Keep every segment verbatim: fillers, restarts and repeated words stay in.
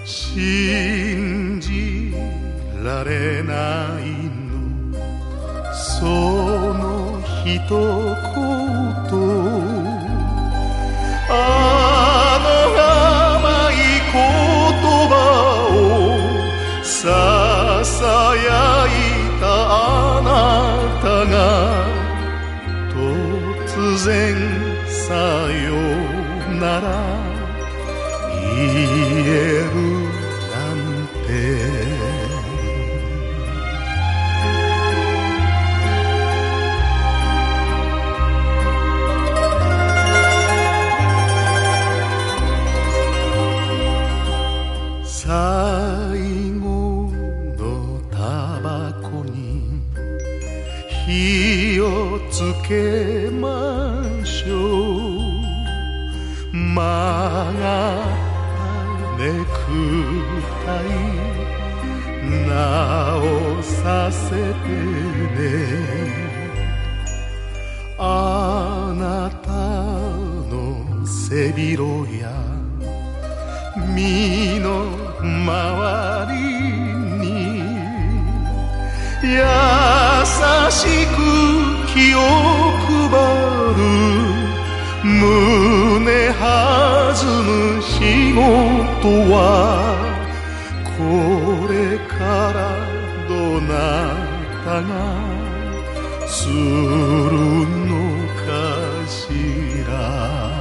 信じられないのその一言あの甘い言葉をささやいたあなたが突然さよなら言えるなんて最後のタバコに火をつけましょう曲がったネクタイ直させてねあなたの背広や身の周りに優しく気を配る胸弾む仕事はこれからどなたがするのかしら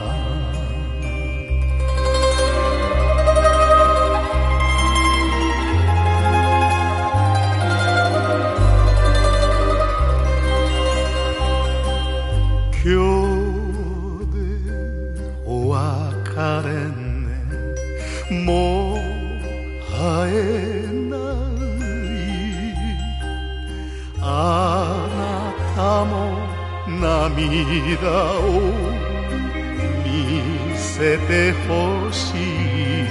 今日でお別れねもう会えないあなたも涙を見せてほしい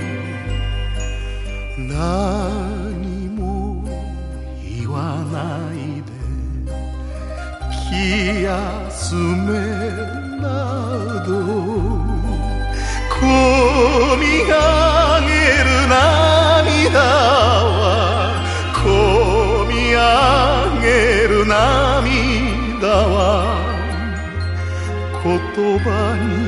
何も言わないで気休めなどこみ上げる涙はこみ上げる涙は言葉に